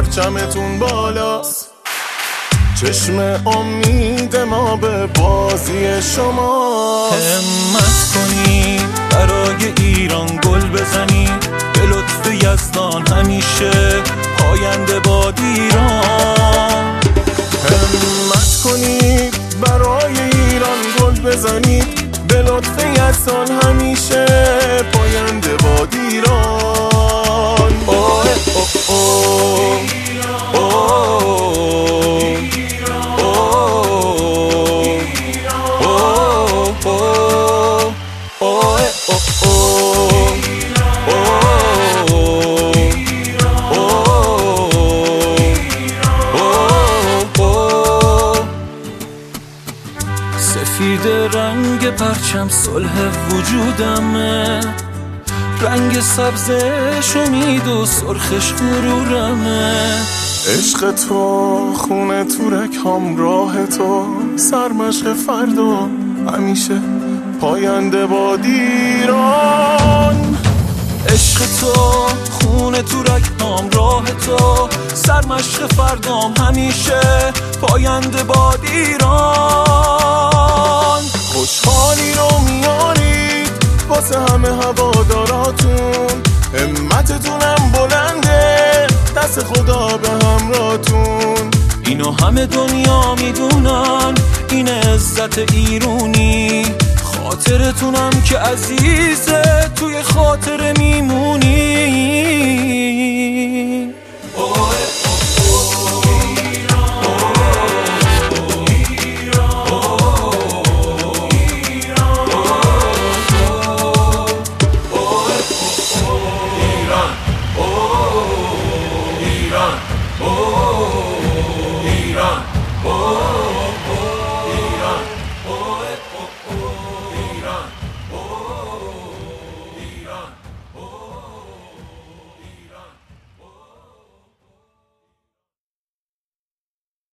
پرچمتون بالاست. چشم امید ما به بازی شما. همت کنی برای ایران گل بزنی، به لطف یزدان همیشه پاینده باد ایران. همت کنید برای ایران گل بزنید، به لطف یزدان همیشه پاینده باد ایران. اوه اوه اوه سفید رنگ پرچم صلح وجودمه، رنگ سبزش امید و سرخش غرورمه. عشق تو خونه تورک همراه تو، سرمشق فردا همیشه پاینده باد ایران. عشق تو خونه تورک همراه تو، سرمشق فردام همیشه پاینده باد ایران. خوشحالی رو میارید واسه همه هواداراتون، همتتونم بلنده دست خدا به همراهتون. اینو همه دنیا میدونن این عزت ایرونی، خاطرتونم که عزیزه توی خاطر میمونی.